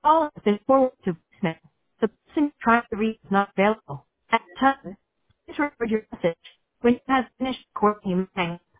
Call has been forwarded to voicemail. The person trying to reach is not available. At the time, please record your message. When you have finished recording, you may hang up.